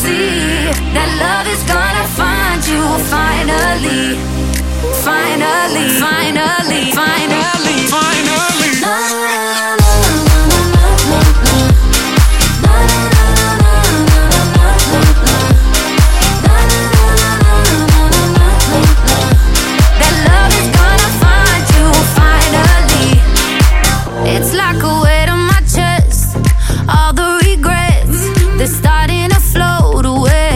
see that love is gonna find you finally, finally, finally.